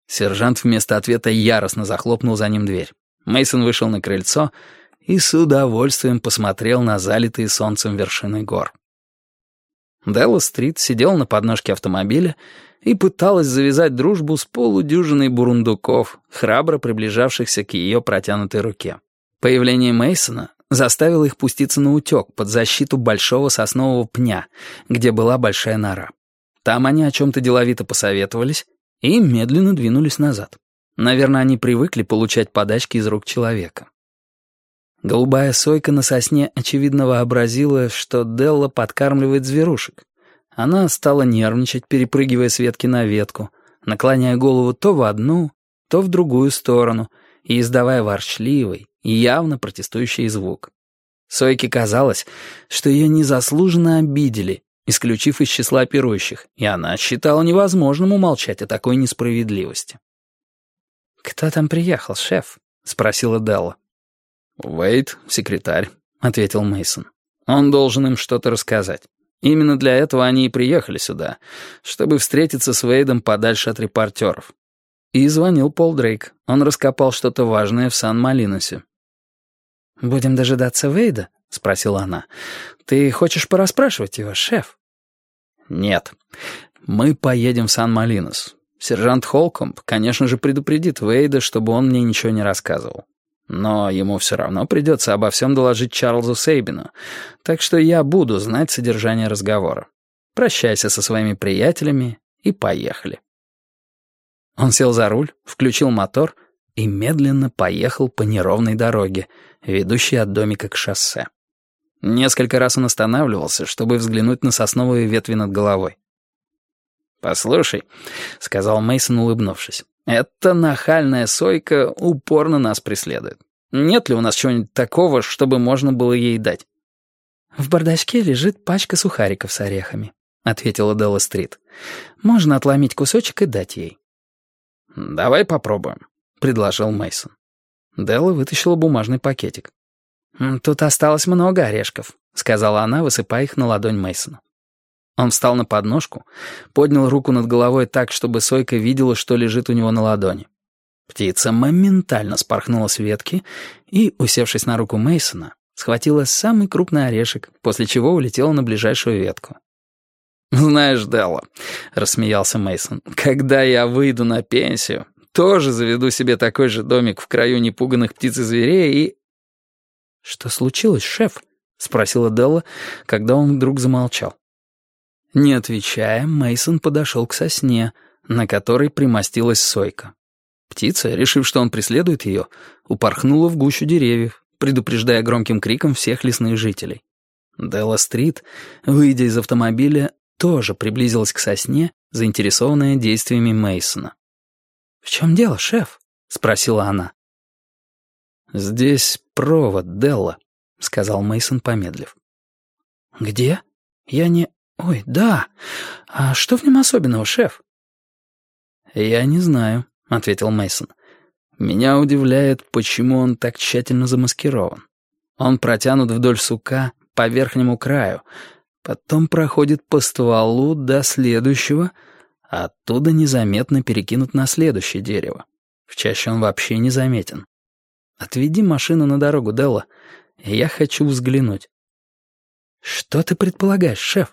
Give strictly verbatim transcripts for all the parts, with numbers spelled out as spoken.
Сержант вместо ответа яростно захлопнул за ним дверь. Мейсон вышел на крыльцо и с удовольствием посмотрел на залитые солнцем вершины гор. Делла-стрит сидела на подножке автомобиля и пыталась завязать дружбу с полудюжиной бурундуков, храбро приближавшихся к ее протянутой руке. Появление Мейсона заставило их пуститься на утек под защиту большого соснового пня, где была большая нора. Там они о чем-то деловито посоветовались и медленно двинулись назад. Наверное, они привыкли получать подачки из рук человека. Голубая сойка на сосне очевидно вообразила, что Делла подкармливает зверушек. Она стала нервничать, перепрыгивая с ветки на ветку, наклоняя голову то в одну, то в другую сторону и издавая ворчливый и явно протестующий звук. Сойке казалось, что ее незаслуженно обидели, исключив из числа пирующих, и она считала невозможным умолчать о такой несправедливости. «Кто там приехал, шеф?» — спросила Делла. «Уэйд, секретарь», — ответил Мейсон. «Он должен им что-то рассказать. Именно для этого они и приехали сюда, чтобы встретиться с Уэйдом подальше от репортеров». И звонил Пол Дрейк. Он раскопал что-то важное в Сан-Малиносе. «Будем дожидаться Уэйда?» — спросила она. «Ты хочешь порасспрашивать его, шеф?» «Нет. Мы поедем в Сан-Малинос. Сержант Холкомб, конечно же, предупредит Уэйда, чтобы он мне ничего не рассказывал. Но ему все равно придется обо всем доложить Чарльзу Сейбину, так что я буду знать содержание разговора. Прощайся со своими приятелями и поехали». Он сел за руль, включил мотор и медленно поехал по неровной дороге, ведущей от домика к шоссе. Несколько раз он останавливался, чтобы взглянуть на сосновые ветви над головой. «Послушай», — сказал Мейсон, улыбнувшись, — «эта нахальная сойка упорно нас преследует. Нет ли у нас чего-нибудь такого, чтобы можно было ей дать?» «В бардачке лежит пачка сухариков с орехами», — ответила Делла-стрит. «Можно отломить кусочек и дать ей». «Давай попробуем», — предложил Мейсон. Делла вытащила бумажный пакетик. «Тут осталось много орешков», — сказала она, высыпая их на ладонь Мейсона. Он встал на подножку, поднял руку над головой так, чтобы сойка видела, что лежит у него на ладони. Птица моментально спорхнула с ветки и, усевшись на руку Мейсона, схватила самый крупный орешек, после чего улетела на ближайшую ветку. «Знаешь, Делла», — рассмеялся Мейсон, — «когда я выйду на пенсию, тоже заведу себе такой же домик в краю непуганых птиц и зверей и...» «Что случилось, шеф?» — спросила Делла, когда он вдруг замолчал. Не отвечая, Мейсон подошел к сосне, на которой примостилась сойка. Птица, решив, что он преследует ее, упорхнула в гущу деревьев, предупреждая громким криком всех лесных жителей. Делла-стрит, выйдя из автомобиля, тоже приблизилась к сосне, заинтересованная действиями Мейсона. «В чем дело, шеф?» — спросила она. «Здесь провод, Делла», — сказал Мейсон, помедлив. «Где? Я не... Ой, да. А что в нем особенного, шеф?» «Я не знаю», — ответил Мейсон. «Меня удивляет, почему он так тщательно замаскирован. Он протянут вдоль сука по верхнему краю, потом проходит по стволу до следующего, а оттуда незаметно перекинут на следующее дерево. В чаще он вообще не заметен. Отведи машину на дорогу, Делла. Я хочу взглянуть». «Что ты предполагаешь, шеф?»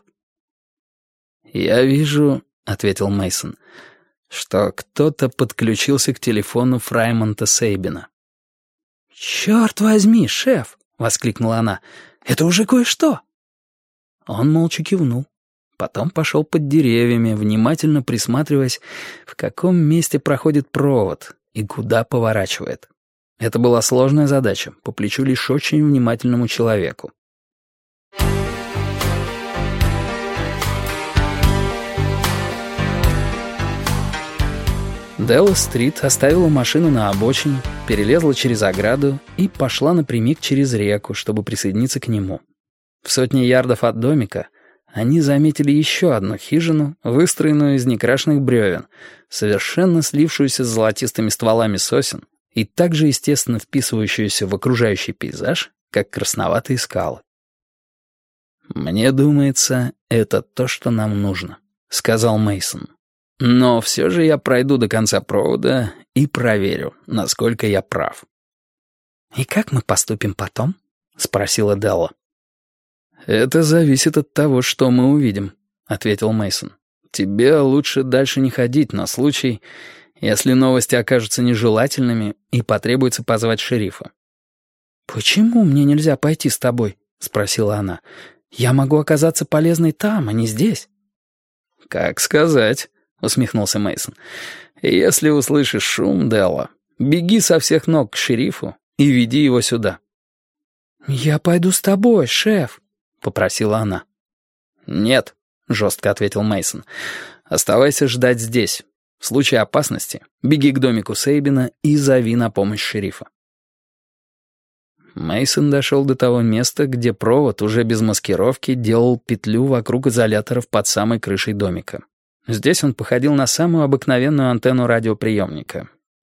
«Я вижу», — ответил Мейсон, — «что кто-то подключился к телефону Фраймонта Сейбина». «Черт возьми, шеф!» — воскликнула она. «Это уже кое-что!» Он молча кивнул. Потом пошел под деревьями, внимательно присматриваясь, в каком месте проходит провод и куда поворачивает. Это была сложная задача, по плечу лишь очень внимательному человеку. Делла-стрит оставила машину на обочине, перелезла через ограду и пошла напрямик через реку, чтобы присоединиться к нему. В сотне ярдов от домика они заметили еще одну хижину, выстроенную из некрашенных бревен, совершенно слившуюся с золотистыми стволами сосен и также естественно вписывающуюся в окружающий пейзаж, как красноватые скалы. «Мне думается, это то, что нам нужно», — сказал Мейсон. Но все же я пройду до конца провода и проверю, насколько я прав». «И как мы поступим потом?» — спросила Делла. «Это зависит от того, что мы увидим», — ответил Мейсон. «Тебе лучше дальше не ходить на случай, если новости окажутся нежелательными и потребуется позвать шерифа». «Почему мне нельзя пойти с тобой?» — спросила она. «Я могу оказаться полезной там, а не здесь». «Как сказать», — усмехнулся Мейсон. «Если услышишь шум, Делла, беги со всех ног к шерифу и веди его сюда». «Я пойду с тобой, шеф», — попросила она. «Нет», — жестко ответил Мейсон. «Оставайся ждать здесь. В случае опасности беги к домику Сейбина и зови на помощь шерифа». Мейсон дошел до того места, где провод уже без маскировки делал петлю вокруг изоляторов под самой крышей домика. Здесь он походил на самую обыкновенную антенну радиоприемника.